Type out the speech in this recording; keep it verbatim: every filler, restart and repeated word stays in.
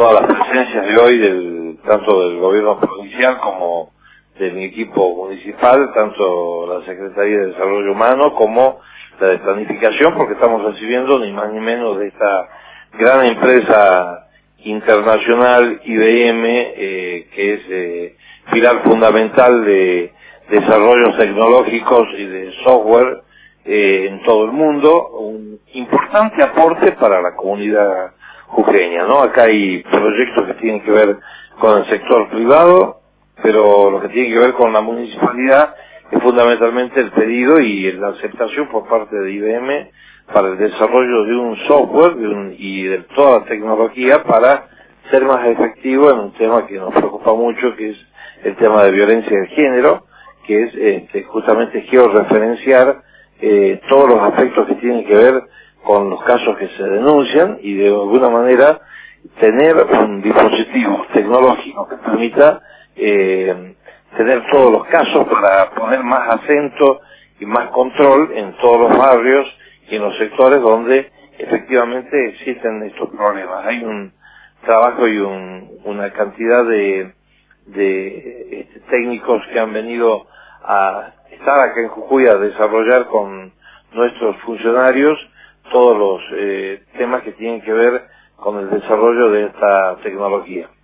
todas las presencias de hoy, del, tanto del gobierno provincial como de mi equipo municipal, tanto la Secretaría de Desarrollo Humano como la de Planificación, porque estamos recibiendo ni más ni menos de esta gran empresa internacional I B M, eh, que es eh, pilar fundamental de desarrollos tecnológicos y de software eh, en todo el mundo, un importante aporte para la comunidad jujeña, ¿no? Acá hay proyectos que tienen que ver con el sector privado, pero lo que tiene que ver con la municipalidad es fundamentalmente el pedido y la aceptación por parte de I B M para el desarrollo de un software de un, y de toda la tecnología para ser más efectivo en un tema que nos preocupa mucho, que es el tema de violencia de género, que es este, justamente georreferenciar eh, todos los aspectos que tienen que ver con los casos que se denuncian y de alguna manera tener un dispositivo tecnológico que permita eh, tener todos los casos para poner más acento y más control en todos los barrios y en los sectores donde efectivamente existen estos problemas. Hay un trabajo y un, una cantidad de, de este, técnicos que han venido a estar acá en Jujuy a desarrollar con nuestros funcionarios todos los eh, temas que tienen que ver con el desarrollo de esta tecnología.